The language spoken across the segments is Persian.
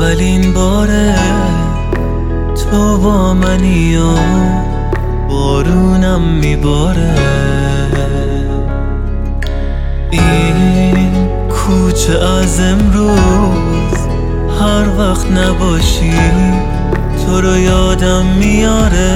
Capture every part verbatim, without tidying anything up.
اولین باره تو با منی و بارونم میباره. این کوچه از امروز هر وقت نباشی تو رو یادم میاره.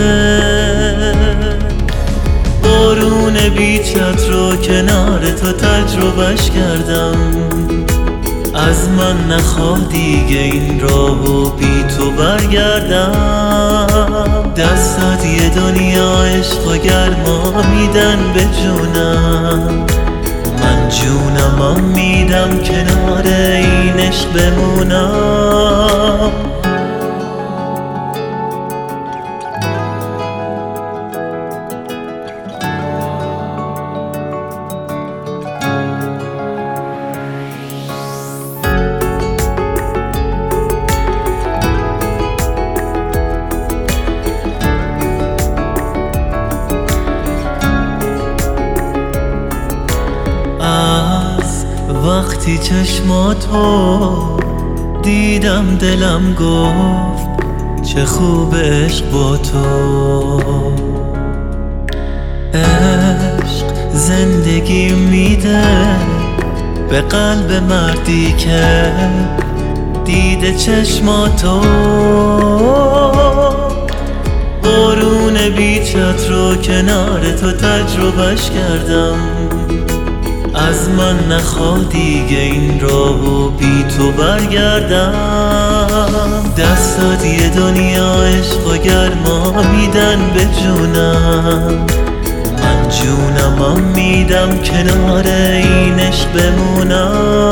بارون بیچت رو کنار تو تجربهش کردم، از من نخواه دیگه این راهو بی تو برگردم. دستات یه دنیا عشق و گرما میدن به جونم، من جونمم میدم کنار این عشق بمونم. وقتی چشماتو دیدم دلم گفت چه خوب عشق با تو. عشق زندگی میده به قلب مردی که دیده چشماتو. بارون بیچت رو کنار تو تجربهش کردم، از من نخواه دیگه این راهو بی تو برگردم. دستات یه دنیا عشق و گرما میدن به جونم، من جونمم میدم کنار این عشق بمونم.